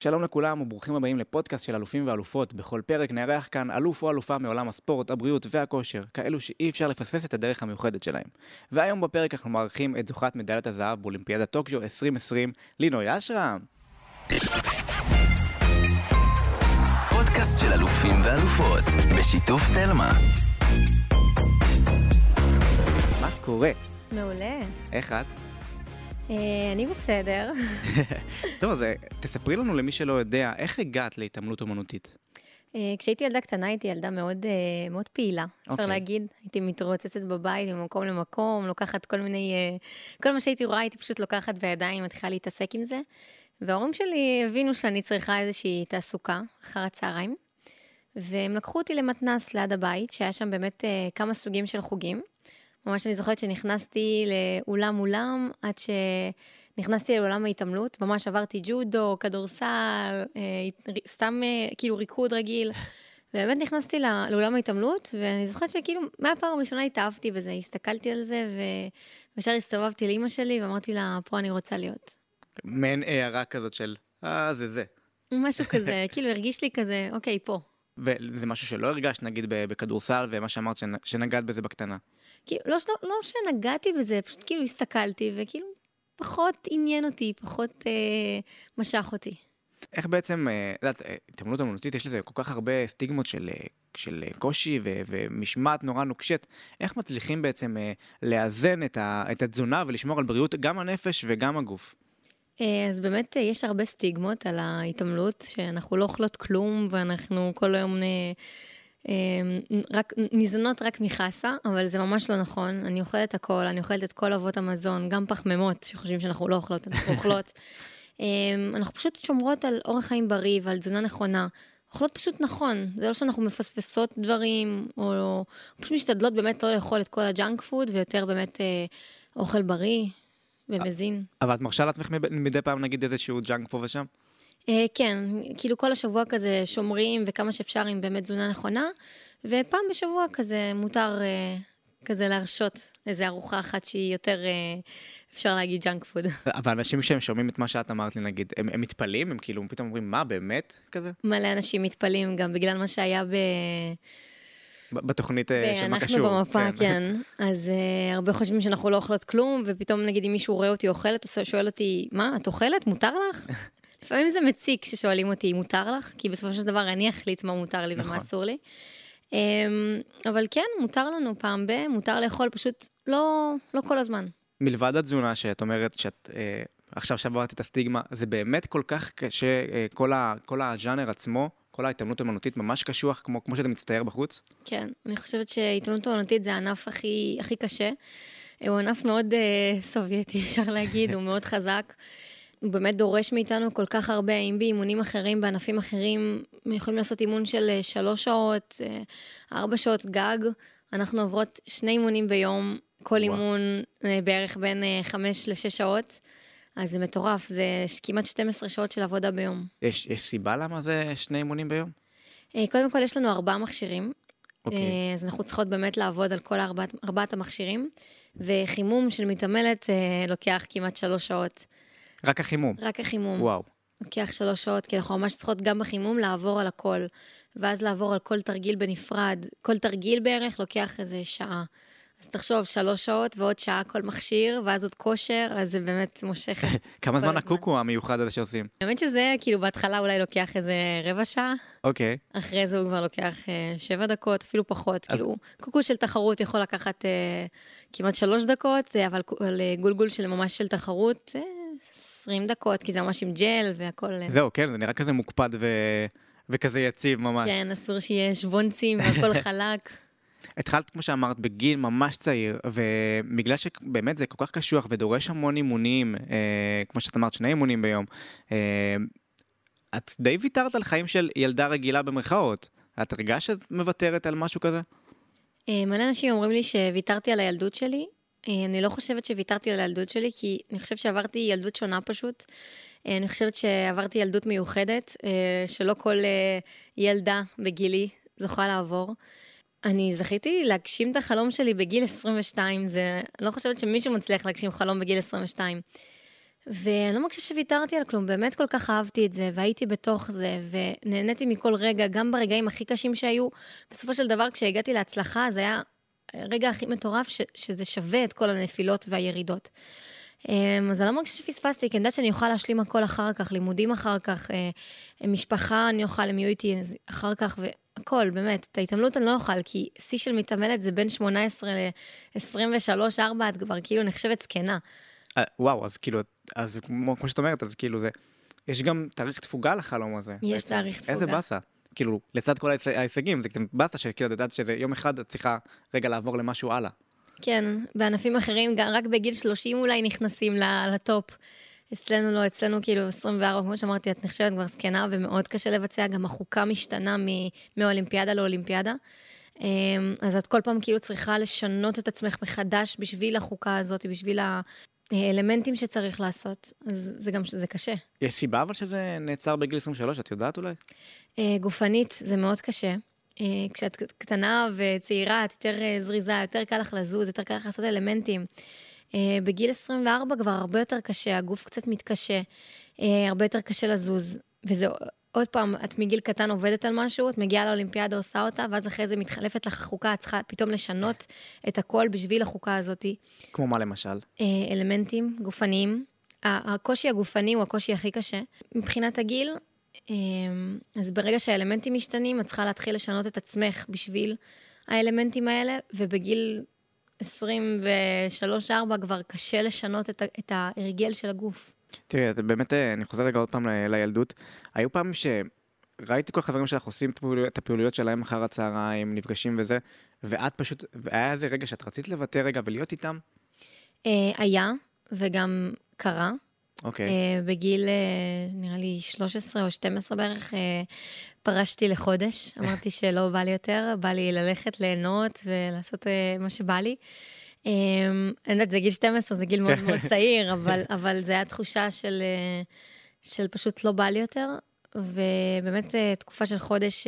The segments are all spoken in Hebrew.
שלום לכולם וברוכים הבאים לפודקאסט של אלופים ואלופות. בכל פרק נארח כאן אלוף או אלופה מעולם הספורט, הבריאות והכושר, כאלו שאי אפשר לפספס את הדרך המיוחדת שלהם. והיום בפרק אנחנו מארחים את זוכת מדליית הזהב באולימפיאדת טוקיו 2020, לינוי אשרם. פודקאסט של אלופים ואלופות, בשיתוף תלמה. מה קורה? מעולה. איך את? אני בסדר. טוב, אז תספרי לנו למי שלא יודע, איך הגעת להתעמלות אומנותית? כשהייתי ילדה קטנה, הייתי ילדה מאוד פעילה, אפשר אוקיי. להגיד. הייתי מתרוצצת בבית ממקום למקום, לוקחת כל מיני, כל מה שהייתי רואה, הייתי פשוט לוקחת בידיים, מתחילה להתעסק עם זה. וההורים שלי הבינו שאני צריכה איזושהי תעסוקה אחר הצהריים, והם לקחו אותי למתנ"ס ליד הבית, שהיה שם באמת כמה סוגים של חוגים. ממש אני זוכרת שנכנסתי לאולם, עד שנכנסתי לעולם ההתעמלות, ממש עברתי ג'ודו, כדורסל, סתם כאילו ריקוד רגיל, ובאמת נכנסתי לעולם ההתעמלות, ואני זוכרת שכאילו מהפעם הראשונה התאהבתי בזה, הסתכלתי על זה, וישר הסתובבתי לאמא שלי, ואמרתי לה, פה אני רוצה להיות. מעין הערה כזאת של, זה. משהו כזה, כאילו הרגיש לי כזה, אוקיי, פה. וזה משהו שלא הרגשת, נגיד, בכדורסל, ומה שאמרת שנגעת בזה בקטנה. כאילו, לא שנגעתי בזה, פשוט כאילו הסתכלתי, וכאילו פחות עניין אותי, פחות משך אותי. איך בעצם, התעמלות אומנותית, יש לזה כל כך הרבה סטיגמות של קושי ומשמעת נורא נוקשת. איך מצליחים בעצם לאזן את התזונה ולשמור על בריאות גם הנפש וגם הגוף? אז באמת יש הרבה סטיגמות על ההתעמלות, שאנחנו לא אוכלות כלום, ואנחנו כל היום ניזונות רק מחסה, אבל זה ממש לא נכון. אני אוכלת הכל, אני אוכלת את כל אבות המזון, גם פחמימות, שחושבים שאנחנו לא אוכלות, אנחנו אוכלות. אנחנו פשוט שומרות על אורח חיים בריא ועל תזונה נכונה. אוכלות פשוט נכון. זה לא שאנחנו מפספסות דברים, או פשוט משתדלות באמת לא לאכול את כל הג'אנק פוד, ויותר באמת אוכל בריא ומזין. אבל את מרשה לעצמך מדי פעם נגיד איזשהו ג'אנק פה ושם? כן, כאילו כל השבוע כזה שומרים וכמה שאפשר עם באמת תזונה נכונה, ופעם בשבוע כזה מותר כזה להרשות איזו ארוחה אחת שהיא יותר, אפשר להגיד ג'אנק פוד. אבל אנשים שהם שומעים את מה שאת אמרת לי נגיד, הם מתפלים? הם כאילו פתאום אומרים, מה באמת כזה? מלא אנשים מתפלים גם בגלל מה שהיה בתוכנית שמה קשור. אנחנו במפה, כן. אז הרבה חושבים שאנחנו לא אוכלות כלום, ופתאום נגיד אם מישהו רואה אותי אוכלת, שואל אותי, מה, את אוכלת? מותר לך? לפעמים זה מציק כששואלים אותי, מותר לך? כי בסופו של דבר אני אחליט מה מותר לי ומה אסור לי. אבל כן, מותר לנו פעם מותר לאכול, פשוט לא כל הזמן. מלבד התזונה שאת אומרת שאת עכשיו שברת את הסטיגמה, זה באמת כל כך קשה, כל הז'אנר עצמו, כל ההתעמלות האמנותית ממש קשוח, כמו שאתה מצטייר בחוץ? כן, אני חושבת שההתעמלות האמנותית זה הענף הכי קשה. הוא ענף מאוד סובייטי, אפשר להגיד, הוא מאוד חזק. הוא באמת דורש מאיתנו כל כך הרבה, אם באימונים אחרים, בענפים אחרים, יכולים לעשות אימון של 3 שעות, 4 שעות גג. אנחנו עוברות 2 אימונים ביום, כל אימון בערך בין 5 ל-6 שעות. אז זה מטורף, זה כמעט 12 שעות של עבודה ביום. יש סיבה למה זה 2 אימונים ביום? קודם כל יש לנו 4 מכשירים, אוקיי. אז אנחנו צריכות באמת לעבוד על כל 4 המכשירים, וחימום של מתעמלת לוקח כמעט 3 שעות. רק החימום? רק החימום. וואו. לוקח 3 שעות, כי אנחנו ממש צריכות גם בחימום לעבור על הכל, ואז לעבור על כל תרגיל בנפרד. כל תרגיל בערך לוקח איזה שעה. אז תחשוב 3 שעות ועוד שעה כל מכשיר, ואז עוד כושר, אז זה באמת מושך. כמה זמן הקוקו המיוחד הזה שעושים? האמת שזה כאילו בהתחלה אולי לוקח איזה 15 שעה, אוקיי. אחרי זה הוא כבר לוקח 7 דקות, אפילו פחות. כאילו, קוקו של תחרות יכול לקחת כמעט 3 דקות, אבל גולגול של ממש של תחרות 20 דקות, כי זה ממש עם ג'ל והכל. זהו, כן, זה נראה כזה מוקפד וכזה יציב ממש. כן, אסור שיהיה שבונצים והכל חלק. התחלת, כמו שאמרת, בגיל ממש צעיר, ובגלל שבאמת זה כל כך קשוח ודורש המון אימונים, כמו שאת אמרת, 2 אימונים ביום, את די ויתרת על חיים של ילדה רגילה במרכאות. את הרגשת שאת מוותרת על משהו כזה? מלא אנשים אומרים לי שוויתרתי על הילדות שלי. אני לא חושבת שוויתרתי על הילדות שלי, כי אני חושבת שעברתי ילדות שונה פשוט. אני חושבת שעברתי ילדות מיוחדת, שלא כל ילדה בגילי זוכה לעבור. אני זכיתי להגשים את החלום שלי בגיל 22, אני לא חושבת שמישהו מצליח להגשים חלום בגיל 22. ואני לא מרגישה שוויתרתי על כלום, באמת כל כך אהבתי את זה, והייתי בתוך זה, ונהניתי מכל רגע, גם ברגעים הכי קשים שהיו. בסופו של דבר, כשהגעתי להצלחה, זה היה הרגע הכי מטורף, שזה שווה את כל הנפילות והירידות. אז אני לא מרגישה שפספסתי, כי אני יודעת שאני אוכל להשלים הכל אחר כך, לימודים אחר כך, משפחה אני אוכל, הם יהיו איתי אחר כך, והכל, באמת, את ההתעמלות אני לא אוכל, כי שיא של מתעמלת זה בין 18 ל-23, 4, את כבר כאילו נחשבת זקנה. וואו, אז כאילו, אז כמו שאת אומרת, אז כאילו זה, יש גם תאריך תפוגה לחלום הזה. יש תאריך תפוגה. איזה באסה. כאילו, לצד כל ההישגים, זה באסה שכאילו, את יודעת שזה יום אחד את צריכה רגע לעבור למשהו הלאה. כן, בענפים אחרים, רק בגיל 30 אולי נכנסים לטופ. אצלנו לא, אצלנו כאילו 24, כמו שאמרתי, את נחשבת כבר זקנה, ומאוד קשה לבצע, גם החוקה משתנה מאולימפיאדה לאולימפיאדה. אז את כל פעם כאילו צריכה לשנות את עצמך מחדש בשביל החוקה הזאת, בשביל האלמנטים שצריך לעשות. אז זה גם שזה קשה. יש סיבה אבל שזה נעצר בגיל 23, את יודעת אולי? גופנית, זה מאוד קשה. כשאת קטנה וצעירה, את יותר זריזה, יותר קל לך לזוז, יותר קל לך לעשות אלמנטים. בגיל 24 כבר הרבה יותר קשה, הגוף קצת מתקשה, הרבה יותר קשה לזוז. וזה עוד פעם, את מגיל קטן עובדת על משהו, את מגיעה לאולימפיאדה, עושה אותה, ואז אחרי זה מתחלפת לך החוקה, את צריכה פתאום לשנות את הכל בשביל החוקה הזאת. כמו מה למשל? אלמנטים גופניים. הקושי הגופני הוא הקושי הכי קשה. מבחינת הגיל, אז ברגע שהאלמנטים משתנים, את צריכה להתחיל לשנות את עצמך בשביל האלמנטים האלה, ובגיל 23-4 כבר קשה לשנות את ההרגל של הגוף. תראי, באמת, אני חוזר רגע עוד פעם לילדות. היו פעמים שראיתי כל חברים שלך עושים את הפעילויות שלהם אחר הצהריים, נפגשים וזה, ואת פשוט, והיה איזה רגע שאת רצית לוותר רגע ולהיות איתם? היה, וגם קרה. אוקיי. בגיל, נראה לי 13 או 12 בערך, פרשתי לחודש. אמרתי שלא בא לי יותר, בא לי ללכת, ליהנות ולעשות מה שבא לי. אני יודעת, זה גיל 12, זה גיל מאוד מאוד צעיר, אבל זה היה תחושה של פשוט לא בא לי יותר, ובאמת תקופה של חודש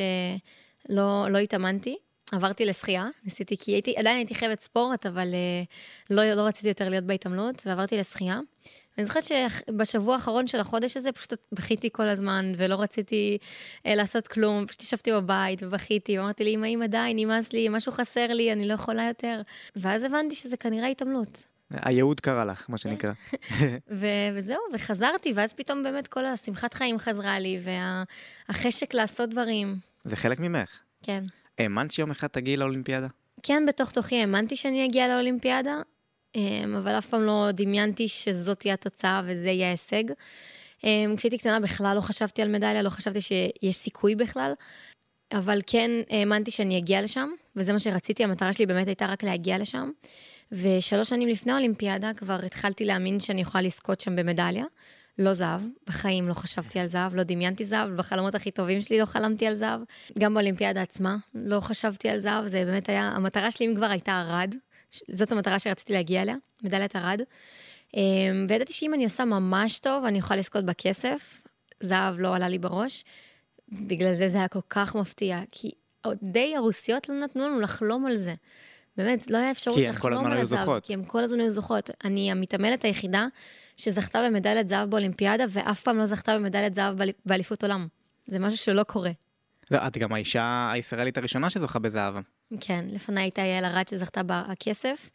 לא התאמנתי. עברתי לשחייה, ניסיתי, כי עדיין הייתי חייבת ספורט, אבל לא רציתי יותר להיות בהתעמלות, ועברתי לשחייה. אני זוכרת שבשבוע האחרון של החודש הזה, פשוט בכיתי כל הזמן, ולא רציתי לעשות כלום, פשוט ישבתי בבית ובכיתי, ואמרתי לי, אמא די, נמאס לי, משהו חסר לי, אני לא יכולה יותר. ואז הבנתי שזה כנראה התעמלות. הייעוד קרה לך, מה שנקרא. וזהו, וחזרתי, ואז פתאום באמת כל השמחת חיים חזרה לי, והחשק לעשות דברים. זה חלק ממך. כן. האמנת שיום אחד תגיעי לאולימפיאדה? כן, בתוך תוכי האמנתי שאני אגיע לאולימפיאדה, אבל אף פעם לא דמיינתי שזאת תהיה התוצאה וזה יהיה ההישג. כשהייתי קטנה בכלל לא חשבתי על מדליה, לא חשבתי שיש סיכוי בכלל, אבל כן האמנתי שאני אגיע לשם, וזה מה שרציתי, המטרה שלי באמת הייתה רק להגיע לשם, ו3 שנים לפני האולימפיאדה כבר התחלתי להאמין שאני אוכל לזכות שם במדליה, לא זהב, בחיים לא חשבתי על זהב, לא דמיינתי זהב, בחלומות הכי טובים שלי לא חלמתי על זהב, גם באולימפיאדה עצמה לא חשבתי על זהב, זה באמת היה, המטרה שלי אם כבר הייתה ארד, זאת המטרה שרציתי להגיע אליה, מדליית ארד, וידעתי שאם אני עושה ממש טוב, אני אוכל לזכות בכסף, זהב לא עלה לי בראש, בגלל זה היה כל כך מפתיע, כי די הרוסיות לא נתנו לנו לחלום על זה, באמת, לא היה אפשרות לחלום על הזהב, כי הם כל הזמן היו זוכות, אני המתעמלת היחידה, שזכתה במדליית זהב באולימפיאדה, ואף פעם לא זכתה במדליית זהב באליפות עולם. זה משהו שלא קורה. את גם האישה הישראלית הראשונה שזוכה בזהב. כן, לפני הייתה יעל ארד שזכתה בכסף,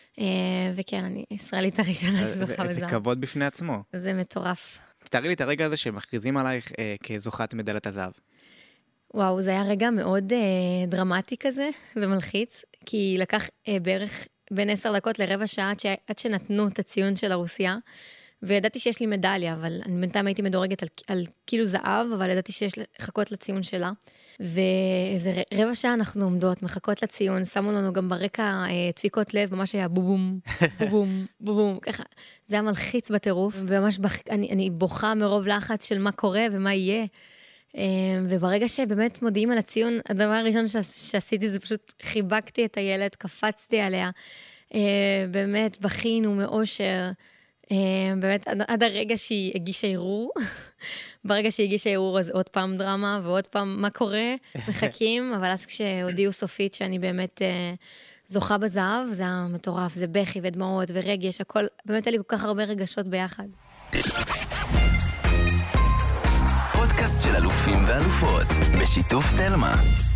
וכן, אני ישראלית הראשונה שזוכה בזהב. זה כבוד בפני עצמו. זה מטורף. תארי לי את הרגע הזה שמכריזים עלייך כזוכת מדליית הזהב. וואו, זה היה רגע מאוד דרמטי כזה, ומלחיץ, כי לקח בערך בין 10 דקות לרבע שעה עד שנתנו את הציון של הרוסיה, וידעתי שיש לי מדליה, אבל אני בינתיים הייתי מדורגת על קילו זהב, אבל ידעתי שיש לחכות לציון שלה. ואיזה רבע שעה אנחנו עומדות, מחכות לציון, שמו לנו גם ברקע דפיקות לב, ממש היה בובום, בובום, בובום, ככה. זה היה מלחיץ בטירוף, וממש אני בוכה מרוב לחץ של מה קורה ומה יהיה. וברגע שבאמת מודיעים על הציון, הדבר הראשון שעשיתי זה פשוט חיבקתי את הילד, קפצתי עליה, באמת בכינו מאושר, באמת עד הרגע שהיא הגישה ערעור, ברגע שהיא הגישה ערעור אז עוד פעם דרמה ועוד פעם מה קורה, מחכים, אבל אז כשהודיעו סופית שאני באמת זוכה בזהב, זה היה מטורף, זה בכי ודמעות ורגש, הכל, באמת היה לי כל כך הרבה רגשות ביחד. פודקאסט של אלופים ואלופות, בשיתוף תלמה.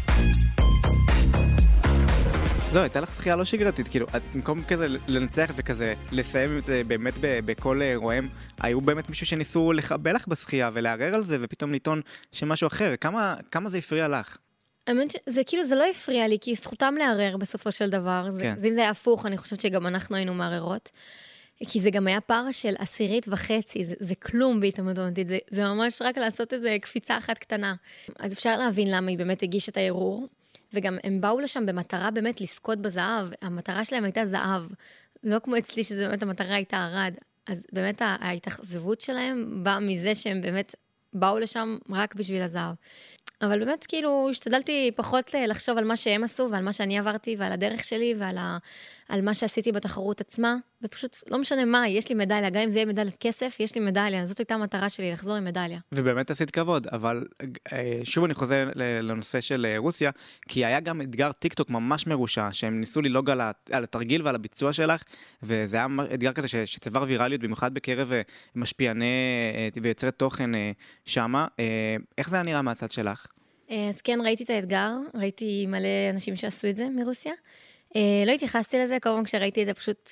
זו, הייתה לך שחייה לא שגרתית, כאילו, במקום כזה לנצח וכזה לסיים את זה באמת בכל אירועים, היו באמת מישהו שניסו לחבל לך בשחייה ולערער על זה, ופתאום לטעון שמשהו אחר. כמה זה הפריע לך? האמת שזה כאילו, זה לא הפריע לי, כי זכותם לערער בסופו של דבר. כן. אם זה היה הפוך, אני חושבת שגם אנחנו היינו מערערות. כי זה גם היה פער של 10.5, זה כלום בהתעמדות, זה ממש רק לעשות איזה קפיצה אחת קטנה. אז אפשר להבין למה היא באמת הגישה את הערעור, וגם הם באו לשם במטרה באמת לזכות בזהב, המטרה שלהם הייתה זהב, לא כמו אצלי שזה באמת המטרה הייתה ערד, אז באמת ההתאכזבות שלהם באה מזה שהם באמת באו לשם רק בשביל הזהב. אבל באמת כאילו השתדלתי פחות לחשוב על מה שהם עשו ועל מה שאני עברתי ועל הדרך שלי ועל מה שעשיתי בתחרות עצמה, ופשוט לא משנה מה, יש לי מדליה, גם אם זה יהיה מדליית כסף, יש לי מדליה, זאת הייתה המטרה שלי, לחזור עם מדליה. ובאמת עשית כבוד, אבל שוב אני חוזר לנושא של רוסיה, כי היה גם אתגר טיקטוק ממש מרושע, שהם ניסו ללוג על התרגיל ועל הביצוע שלך, וזה היה אתגר כזה שצבר ויראליות, במיוחד בקרב משפיעני ויוצרי תוכן שמה. איך זה היה נראה מהצד שלך? אז כן, ראיתי את האתגר, ראיתי מלא אנשים שעשו את זה מרוסיה. לא התייחסתי לזה, כל פעם כשראיתי את זה פשוט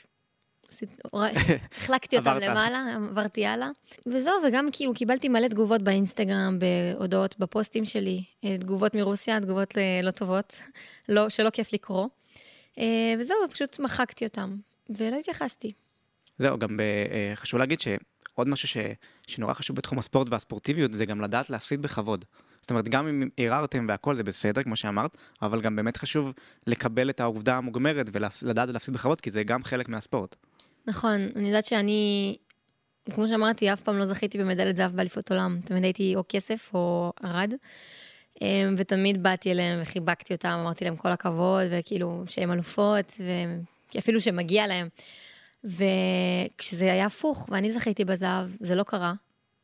החלקתי אותם למעלה, עברתי הלאה. וזהו, וגם כאילו קיבלתי מלא תגובות באינסטגרם, בהודעות, בפוסטים שלי, תגובות מרוסיה, תגובות לא טובות, שלא כיף לקרוא. וזהו, פשוט מחקתי אותם, ולא התייחסתי. זהו, גם חשוב להגיד שעוד משהו שנורא חשוב בתחום הספורט והספורטיביות, זה גם לדעת להפסיד בכבוד. זאת אומרת, גם אם ערערתם והכל זה בסדר, כמו שאמרת, אבל גם באמת חשוב לקבל את העובדה המוגמרת ולדעת להפסיד בכבוד, כי זה גם חלק מהספורט. נכון, אני יודעת שאני, כמו שאמרתי, אף פעם לא זכיתי במדליית זהב באליפות עולם. תמיד הייתי או כסף או ערד, ותמיד באתי אליהם וחיבקתי אותם, אמרתי להם כל הכבוד, וכאילו שהם אלופות, ואפילו שמגיע להם. וכשזה היה הפוך, ואני זכיתי בזהב, זה לא קרה.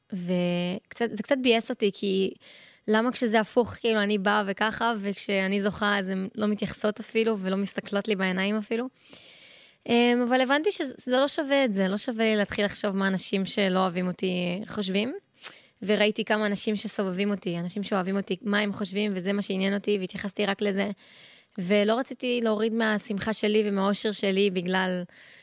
וזה קצת בייס אותי, כי למה כשזה הפוך, כאילו אני באה וככה, וכשאני זוכה, אז הן לא מתייחסות אפילו, ולא מסתכלות לי בעיניים אפילו. אבל הבנתי שזה לא שווה את זה, לא שווה לי להתחיל לחשוב מה אנשים שלא אוהבים אותי חושבים, וראיתי כמה אנשים שסובבים אותי, אנשים שאוהבים אותי, מה הם חושבים, וזה מה שעניין אותי, והתייחסתי רק לזה, ולא רציתי להוריד מהשמחה שלי ומהאושר שלי, בגלל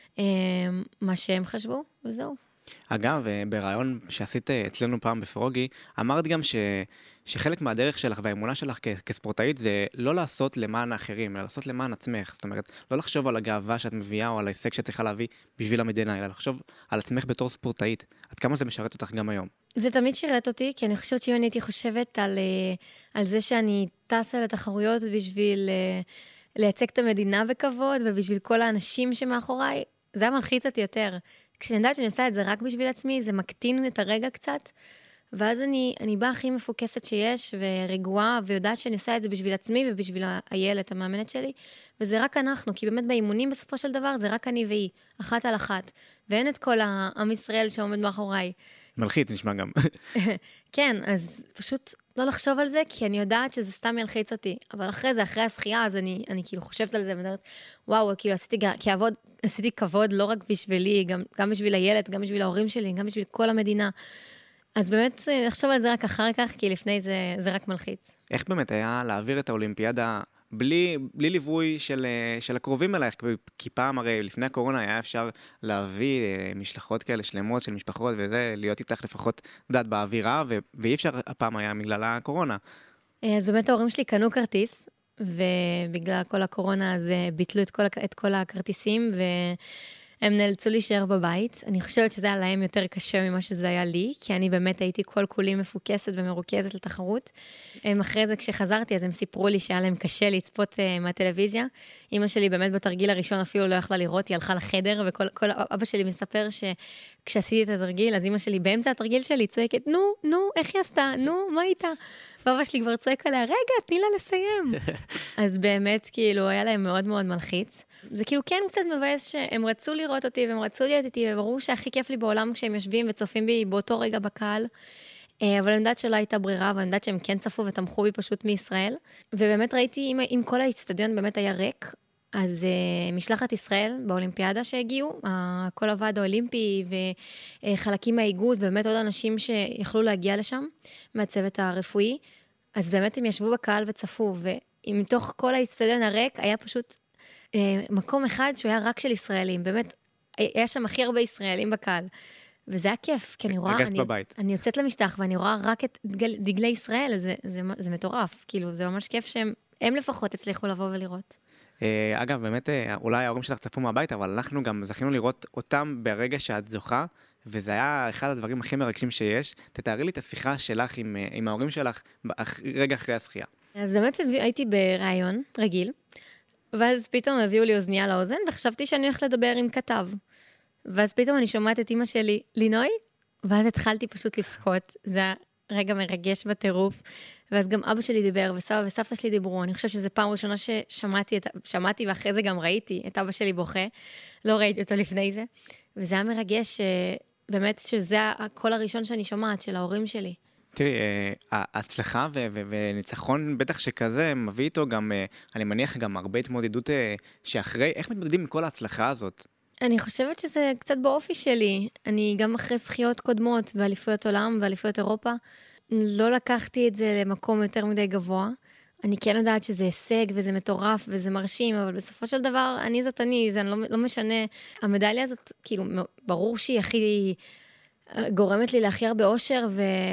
מה שהם חשבו, וזהו. אגב, ברעיון שעשית אצלנו פעם בפרוגי, אמרת גם שחלק מהדרך שלך והאמונה שלך כספורטאית זה לא לעשות למען האחרים, אלא לעשות למען עצמך. זאת אומרת, לא לחשוב על הגאווה שאת מביאה או על ההישג שאת צריכה להביא בשביל המדינה, אלא לחשוב על עצמך בתור ספורטאית. עד כמה זה משרת אותך גם היום? זה תמיד שירת אותי, כי אני חושבת שאם אני הייתי חושבת על זה שאני טסה לתחרויות בשביל לייצג את המדינה בכבוד, ובשביל כל האנשים שמאחוריי, זה היה מלחיץ אותי יותר. כשאני יודעת שאני עושה את זה רק בשביל עצמי, זה מקטין את הרגע קצת, ואז אני באה הכי מפוקסת שיש, ורגועה, ויודעת שאני עושה את זה בשביל עצמי, ובשביל הילד, המאמנת שלי, וזה רק אנחנו, כי באמת באימונים בסופו של דבר, זה רק אני והיא, אחת על אחת, ואין את כל העם ישראל שעומד מאחוריי. מלחיץ נשמע גם. כן, אז פשוט לא לחשוב על זה, כי אני יודעת שזה סתם ילחיץ אותי, אבל אחרי זה, אחרי השחייה, אז אני כאילו חושבת על זה, ואומרת, וואו, כאילו עשיתי כבוד לא רק בשבילי, גם בשביל הילד, גם בשביל ההורים שלי, גם בשביל כל המדינה. אז באמת לחשוב על זה רק אחר כך, כי לפני זה רק מלחיץ. איך באמת היה להעביר את האולימפיאדה בלי ליווי של הקרובים אלייך? כי פעם הרי לפני הקורונה היה אפשר להביא משלחות כאלה שלמות של משפחות וזה, להיות איתך לפחות דעת באווירה, ואי אפשר הפעם היה בגלל הקורונה. אז באמת ההורים שלי קנו כרטיס, ובגלל כל הקורונה אז ביטלו את כל הכרטיסים, הם נאלצו להישאר בבית. אני חושבת שזה היה להם יותר קשה ממה שזה היה לי, כי אני באמת הייתי כל כולי מפוקסת ומרוכזת לתחרות. אחרי זה כשחזרתי, אז הם סיפרו לי שהיה להם קשה לצפות מהטלוויזיה. אמא שלי באמת בתרגיל הראשון אפילו לא יכלה לראות, היא הלכה לחדר, וכל אבא שלי מספר שכשעשיתי את התרגיל, אז אמא שלי באמצע התרגיל שלי צועקת, נו, איך היא עשתה? נו, מה איתה? ואבא שלי כבר צועק עליה, רגע, תני לה לסיים. אז באמת, כאילו, היה להם מאוד מאוד מלחיץ. זה כאילו כן קצת מבאס שהם רצו לראות אותי, והם רצו להיות איתי, וברור שהכי כיף לי בעולם כשהם יושבים וצופים בי באותו רגע בקהל. אבל אני יודעת שלא הייתה ברירה, ואני יודעת שהם כן צפו ותמכו בי פשוט מישראל. ובאמת ראיתי, אם כל האצטדיון באמת היה ריק, אז משלחת ישראל באולימפיאדה שהגיעו, כל הוועד האולימפי וחלקים מהאיגוד, ובאמת עוד אנשים שיכלו להגיע לשם, מהצוות הרפואי, אז באמת הם ישבו בקהל וצפו, ומתוך כל האצטדיון הריק היה פשוט מקום אחד שהוא היה רק של ישראלים, באמת היה שם הכי הרבה ישראלים בקהל, וזה היה כיף, כי אני רואה, אני יוצאת למשטח ואני רואה רק את דגלי ישראל, זה מטורף, כאילו זה ממש כיף שהם לפחות הצליחו לבוא ולראות. אגב, באמת, אולי ההורים שלך צפו מהבית, אבל אנחנו גם זכינו לראות אותם ברגע שאת זוכה, וזה היה אחד הדברים הכי מרגשים שיש. תתארי לי את השיחה שלך עם ההורים שלך רגע אחרי השחייה. אז באמת הייתי בראיון רגיל, ואז פתאום הביאו לי אוזניה לאוזן, וחשבתי שאני הולכת לדבר עם כתב. ואז פתאום אני שומעת את אמא שלי, לינוי, ואז התחלתי פשוט לבכות. זה היה רגע מרגש בטירוף. ואז גם אבא שלי דיבר, וסבא וסבתא שלי דיברו. אני חושבת שזו פעם ראשונה ששמעתי, ואחרי זה גם ראיתי את אבא שלי בוכה. לא ראיתי אותו לפני זה. וזה היה מרגש, באמת שזה הקול הראשון שאני שומעת, של ההורים שלי. תראי, ההצלחה וניצחון בטח שכזה מביא איתו גם, אני מניח גם הרבה התמודדות שאחרי, איך מתמודדים עם כל ההצלחה הזאת? אני חושבת שזה קצת באופי שלי. אני גם אחרי זכיות קודמות, באליפויות עולם ואליפויות אירופה, לא לקחתי את זה למקום יותר מדי גבוה. אני כן יודעת שזה הישג וזה מטורף וזה מרשים, אבל בסופו של דבר, זה לא משנה. המדליה הזאת, כאילו, ברור שהיא הכי גורמת לי להכי הרבה אושר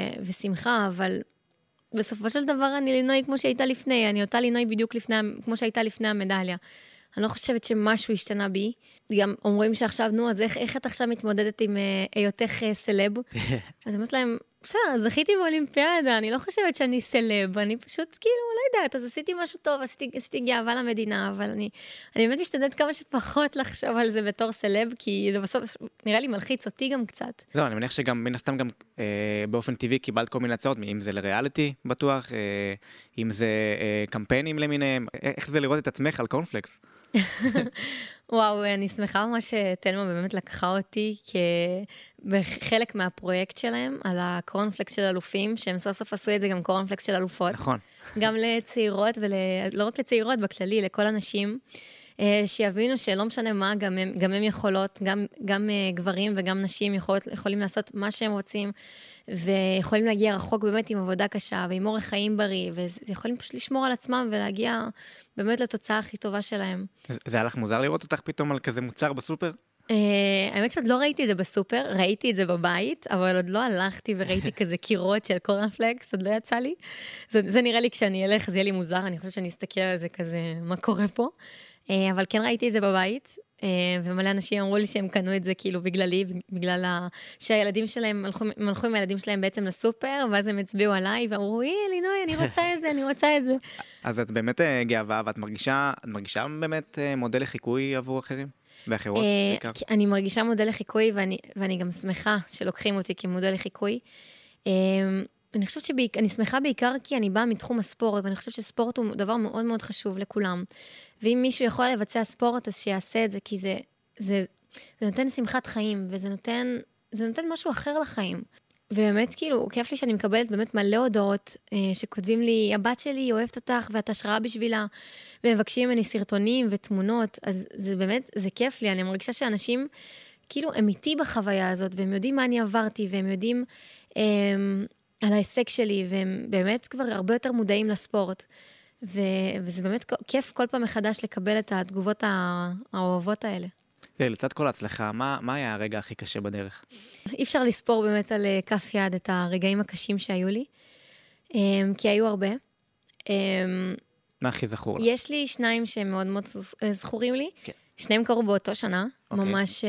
ושמחה, אבל בסופו של דבר אני לינוי כמו שהייתה לפני, אני אותה לינוי בדיוק כמו שהייתה לפני המדליה. אני לא חושבת שמשהו השתנה בי. גם אומרים שעכשיו, אז איך את עכשיו מתמודדת עם היותך סלב? אז אמרת להם, בסדר, זכיתי באולימפיאדה, אני לא חושבת שאני סלב, אני פשוט כאילו, לא יודעת, אז עשיתי משהו טוב, עשיתי גאווה למדינה, אבל אני באמת משתדלת כמה שפחות לחשוב על זה בתור סלב, כי זה בסוף נראה לי מלחיץ אותי גם קצת. לא, אני מניח שגם מן הסתם גם באופן טבעי קיבלת כל מיני הצעות, אם זה לריאליטי בטוח, אם זה קמפיינים למיניהם, איך זה לראות את עצמך על קורנפלקס? וואו, אני שמחה ממש שתלמה באמת לקחה אותי בחלק מהפרויקט שלהם, על הקורנפלקס של אלופים, שהם סוף סוף עשו את זה גם קורנפלקס של אלופות. נכון. גם לצעירות, ולא רק לצעירות, בכללי, לכל אנשים, שיבינו שלא משנה מה, גם הם יכולות, גם גברים וגם נשים יכולים לעשות מה שהם רוצים, ויכולים להגיע רחוק באמת עם עבודה קשה, ועם אורח חיים בריא, ויכולים פשוט לשמור על עצמם ולהגיע באמת לתוצאה הכי טובה שלהם. זה היה לך מוזר לראות אותך פתאום על כזה מוצר בסופר? האמת שעוד לא ראיתי את זה בסופר, ראיתי את זה בבית, אבל עוד לא הלכתי וראיתי כזה קירות של קורנפלקס, עוד לא יצא לי. זה נראה לי כשאני אלך, זה יהיה לי מוזר, אני חושבת שאני אסתכל על זה כזה, מה קורה פה. אבל כן ראיתי את זה בבית, ומלא אנשים אמרו לי שהם קנו את זה כאילו בגללי, בגלל שהילדים שלהם, הם הלכו עם הילדים שלהם בעצם לסופר, ואז הם הצביעו עליי, ואמרו, לינוי, אני רוצה את זה. אז את באמת גאווה, ואת מרגישה באמת מודל לחיקוי עבור אחרים? ואחרות בעיקר? אני מרגישה מודל לחיקוי, ואני גם שמחה שלוקחים אותי כמודל לחיקוי. אני חושבת אני שמחה בעיקר כי אני באה מתחום הספורט, ואני חושבת שספורט הוא דבר מאוד מאוד חשוב לכולם. ואם מישהו יכול לבצע ספורט, אז שיעשה את זה, כי זה נותן שמחת חיים, וזה נותן משהו אחר לחיים. ובאמת, כאילו, כיף לי שאני מקבלת באמת מלא הודעות, שכותבים לי, הבת שלי אוהבת אותך, ואת השראה בשבילה, ומבקשים ממני סרטונים ותמונות, אז זה באמת, זה כיף לי, אני מרגישה שאנשים, כאילו, הם איתי בחוויה הזאת, והם יודעים מה אני עברתי, והם יודעים על ההישג שלי, והם באמת כבר הרבה יותר מודעים לספורט. וזה באמת כיף כל פעם מחדש לקבל את התגובות האוהבות האלה. לצד כל ההצלחה, מה היה הרגע הכי קשה בדרך? אי אפשר לספור באמת על כף יד את הרגעים הקשים שהיו לי, כי היו הרבה. מה הכי זכור לך? יש לי שניים שהם מאוד מאוד זכורים לי. כן. שניהם קרו באותו שנה, ממש,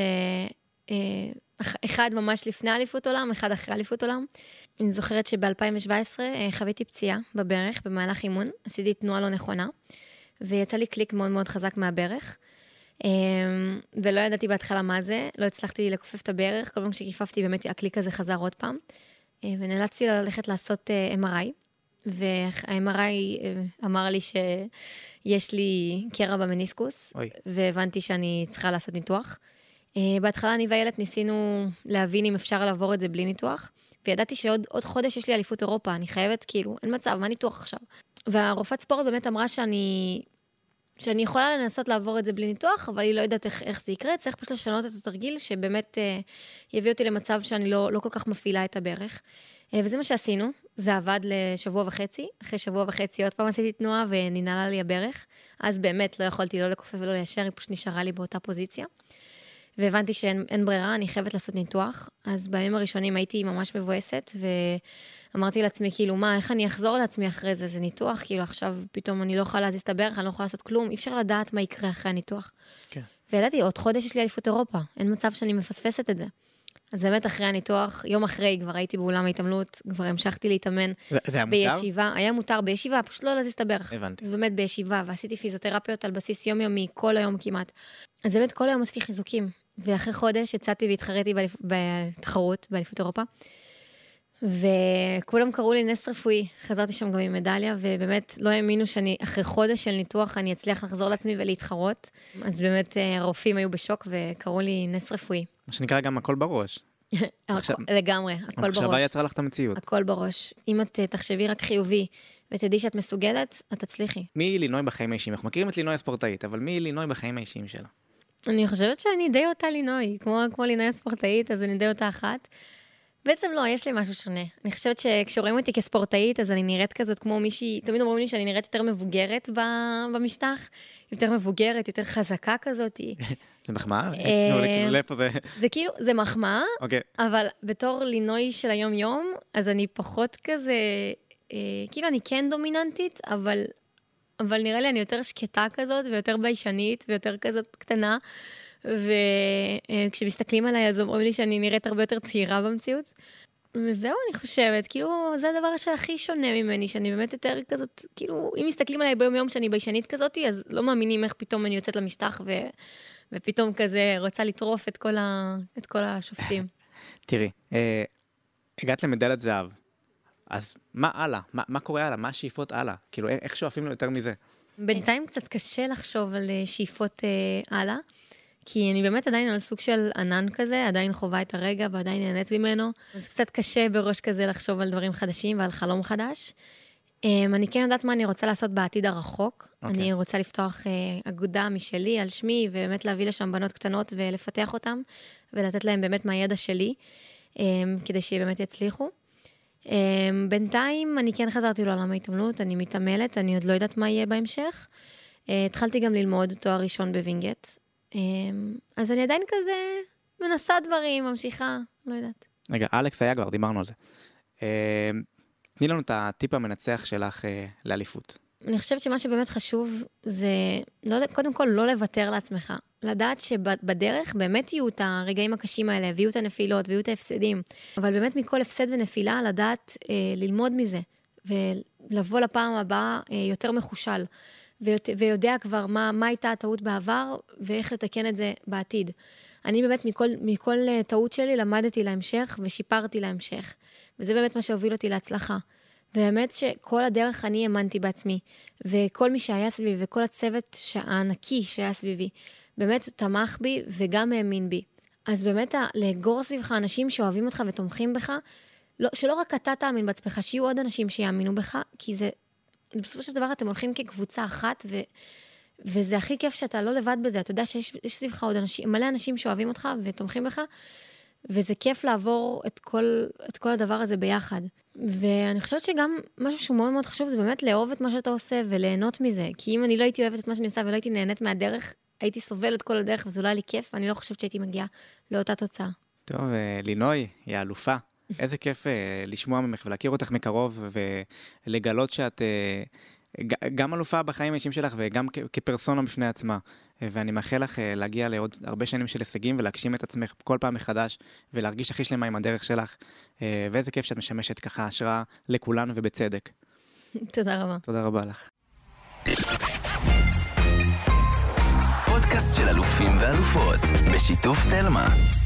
אחד ממש לפני אליפות עולם, אחד אחרי אליפות עולם. אני זוכרת שב-2017 חוויתי פציעה בברך במהלך אימון, עשיתי תנועה לא נכונה, ויצא לי קליק מאוד מאוד חזק מהברך, ולא ידעתי בהתחלה מה זה, לא הצלחתי לכופף את הברך, כל פעם שכיפפתי באמת הקליק הזה חזר עוד פעם, ונאלצתי ללכת לעשות MRI, וה-MRI אמר לי שיש לי קרע במניסקוס, והבנתי שאני צריכה לעשות ניתוח. בהתחלה אני והילד ניסינו להבין אם אפשר לעבור את זה בלי ניתוח, וידעתי שעוד חודש יש לי אליפות אירופה, אני חייבת כאילו, אין מצב, מה ניתוח עכשיו? והרופאת ספורט באמת אמרה שאני שאני יכולה לנסות לעבור את זה בלי ניתוח, אבל היא לא יודעת איך זה יקרה, צריך פשוט לשנות את התרגיל, שבאמת יביא אותי למצב שאני לא כל כך מפעילה את הברך. וזה מה שעשינו, זה עבד לשבוע וחצי, אחרי שבוע וחצי עוד פעם עשיתי תנועה וננעלה לי הברך, אז באמת לא יכולתי לא לקופף ולא ליישר, היא פשוט נשארה לי באותה פוזיציה. והבנתי שאין ברירה, אני חייבת לעשות ניתוח, אז בימים הראשונים הייתי ממש מבואסת, ואמרתי לעצמי, כאילו, איך אני אחזור לעצמי אחרי זה? זה ניתוח, כאילו, עכשיו פתאום אני לא יכולה להזיז את הברך, אני לא יכולה לעשות כלום, אי אפשר לדעת מה יקרה אחרי הניתוח. כן. וידעתי, עוד חודש יש לי אליפות אירופה, אין מצב שאני מפספסת את זה. אז באמת אחרי הניתוח, יום אחרי כבר הייתי באולם ההתעמלות, כבר המשכתי להתאמן בישיבה, היה מותר בישיבה, פשוט לא להזיז את הברך. הבנתי. אז באמת בישיבה, ועשיתי פיזיותרפיות על בסיס יומיומי, כל היום כמעט. אז באמת כל היום עשיתי חיזוקים, ואחרי חודש יצאתי והתחרתי בתחרות באליפות אירופה, וכולם קראו לי נס רפואי, חזרתי שם גם עם מדליה, ובאמת לא האמינו שאני, אחרי חודש של ניתוח, אני אצליח לחזור לעצמי ולהתחרות, אז באמת הרופאים היו בשוק וקראו לי נס רפואי. מה שנקרא גם הכל בראש. לגמרי, הכל בראש. המחשבה יצרה לך את המציאות. הכל בראש. אם את תחשבי רק חיובי, ותדעי שאת מסוגלת, את תצליחי. מי היא לינוי בחיים האישיים? אנחנו מכירים את לינוי הספורטאית, אבל מי היא לינוי בחיים האישיים שלה? אני חושבת שאני די אותה לינוי, כמו לינוי הספורטאית, אז אני די אותה אחת. בעצם לא, יש לי משהו שונה. אני חושבת שכשרואים אותי כספורטאית, אז אני נראית כזאת כמו מישהי, תמיד אומרים לי שאני נראית יותר מבוגרת במשטח, יותר מבוגרת, יותר חזקה כזאת. זה מחמאה? כאילו, לאיפה זה? זה כאילו, זה מחמאה, אוקיי. אבל בתור לינוי של היום-יום, אז אני פחות כזה, כאילו אני כן דומיננטית, אבל נראה לי אני יותר שקטה כזאת, ויותר ביישנית, ויותר כזאת קטנה, וכשמסתכלים עליי, אז אומרים לי שאני נראית הרבה יותר צעירה במציאות. וזהו, אני חושבת, כאילו, זה הדבר שהכי שונה ממני, שאני באמת יותר כזאת, כאילו, אם מסתכלים עליי ביום יום שאני ביישנית כזאת, אז לא מאמינים איך פתאום אני יוצאת למשטח, ופתאום כזה רוצה לטרוף את כל השופטים. תראי, הגעת למדליית זהב, אז מה הלאה? מה קורה הלאה? מה השאיפות הלאה? כאילו, איך שואפים לו יותר מזה? בינתיים קצת קשה לחשוב על שאיפות הלאה, כי אני באמת עדיין על סוג של ענן כזה, עדיין חובה את הרגע ועדיין נהנית ממנו. אז קצת קשה בראש כזה לחשוב על דברים חדשים ועל חלום חדש. אני כן יודעת מה אני רוצה לעשות בעתיד הרחוק. אני רוצה לפתוח אגודה משלי על שמי, ובאמת להביא לשם בנות קטנות ולפתח אותם, ולתת להם באמת מהידע שלי, כדי שבאמת יצליחו. בינתיים אני כן חזרתי לעולם ההתעמלות, אני מתעמלת, אני עוד לא יודעת מה יהיה בהמשך. התחלתי גם ללמוד תואר ראשון בווינגייט. אז אני עדיין כזה מנסה דברים, ממשיכה, לא יודעת. רגע, אלכס היה כבר, דיברנו על זה. תני לנו את הטיפ המנצח שלך לאליפות. אני חושבת שמה שבאמת חשוב זה, קודם כל, לא לוותר לעצמך. לדעת שבדרך באמת יהיו את הרגעים הקשים האלה, ויהיו את הנפילות, ויהיו את ההפסדים. אבל באמת מכל הפסד ונפילה, לדעת ללמוד מזה, ולבוא לפעם הבאה יותר מחושל. ויודע כבר מה הייתה הטעות בעבר, ואיך לתקן את זה בעתיד. אני באמת מכל טעות שלי למדתי להמשך, ושיפרתי להמשך. וזה באמת מה שהוביל אותי להצלחה. באמת שכל הדרך אני האמנתי בעצמי, וכל מי שהיה סביבי, וכל הצוות הענקי שהיה סביבי, באמת תמך בי וגם האמין בי. אז באמת לאגור סביבך אנשים שאוהבים אותך ותומכים בך, שלא רק אתה תאמין בעצמך, שיהיו עוד אנשים שיאמינו בך, כי זה בסופו של דבר אתם הולכים כקבוצה אחת, וזה הכי כיף שאתה לא לבד בזה. אתה יודע שיש סביבך עוד מלא אנשים שאוהבים אותך ותומכים בך, וזה כיף לעבור את כל הדבר הזה ביחד. ואני חושבת שגם משהו שהוא מאוד מאוד חשוב, זה באמת לאהוב את מה שאתה עושה וליהנות מזה. כי אם אני לא הייתי אוהבת את מה שאני עושה ולא הייתי נהנית מהדרך, הייתי סובלת כל הדרך, וזה לא היה לי כיף, אני לא חושבת שהייתי מגיעה לאותה תוצאה. טוב, לינוי, היא אלופה. איזה כיף לשמוע ממך ולהכיר אותך מקרוב ולגלות שאת גם אלופה בחיים האישיים שלך וגם כפרסונה בפני עצמה. ואני מאחל לך להגיע לעוד הרבה שנים של הישגים ולהגשים את עצמך כל פעם מחדש ולהרגיש הכי שלמה עם הדרך שלך. ואיזה כיף שאת משמשת ככה השראה לכולנו ובצדק. תודה רבה. תודה רבה לך. פודקאסט של אלופים ואלופות בשיתוף תלמה.